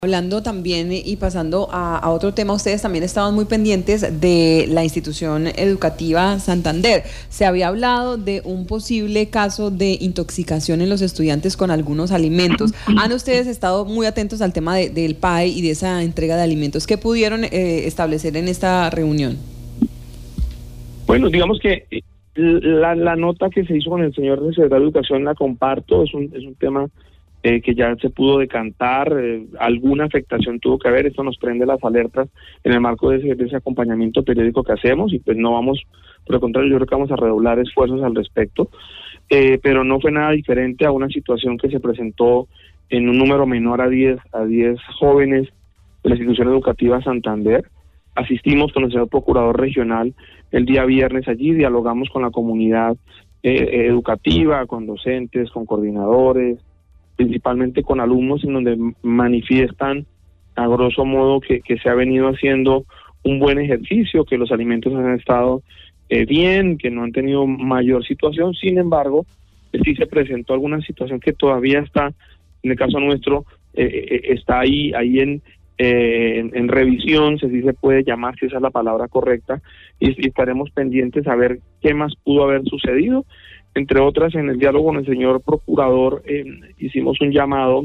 Hablando también y pasando a otro tema, ustedes también estaban muy pendientes de la institución educativa Santander. Se había hablado de un posible caso de intoxicación en los estudiantes con algunos alimentos. ¿Han ustedes estado muy atentos al tema del PAE y de esa entrega de alimentos? ¿Qué pudieron establecer en esta reunión? Bueno, digamos que la nota que se hizo con el señor secretario de Educación la comparto, es un tema que ya se pudo decantar, alguna afectación tuvo que haber, esto nos prende las alertas en el marco de ese acompañamiento periódico que hacemos y pues no vamos, por el contrario, yo creo que vamos a redoblar esfuerzos al respecto, pero no fue nada diferente a una situación que se presentó en un número menor a 10 jóvenes de la institución educativa Santander. Asistimos con el señor procurador regional el día viernes allí, dialogamos con la comunidad educativa, con docentes, con coordinadores, principalmente con alumnos, en donde manifiestan a grosso modo que se ha venido haciendo un buen ejercicio, que los alimentos han estado bien, que no han tenido mayor situación. Sin embargo, sí se presentó alguna situación que todavía está, en el caso nuestro, está ahí en revisión, si se puede llamar, si esa es la palabra correcta, y estaremos pendientes a ver qué más pudo haber sucedido. Entre otras, en el diálogo con el señor procurador hicimos un llamado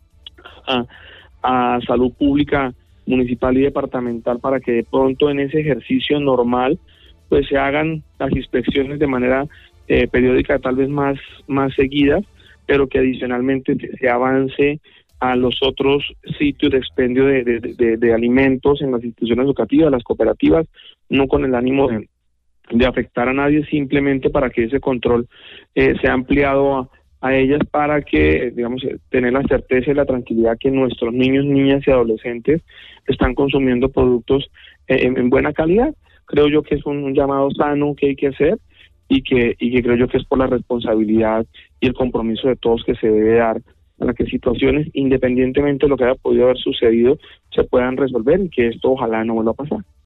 a salud pública municipal y departamental para que de pronto en ese ejercicio normal pues se hagan las inspecciones de manera periódica, tal vez más seguidas, pero que adicionalmente se avance a los otros sitios de expendio de alimentos en las instituciones educativas, las cooperativas, no con el ánimo de afectar a nadie, simplemente para que ese control sea ampliado a ellas, para que, digamos, tener la certeza y la tranquilidad que nuestros niños, niñas y adolescentes están consumiendo productos en buena calidad. Creo yo que es un llamado sano que hay que hacer y que creo yo que es por la responsabilidad y el compromiso de todos que se debe dar para que situaciones, independientemente de lo que haya podido haber sucedido, se puedan resolver y que esto ojalá no vuelva a pasar.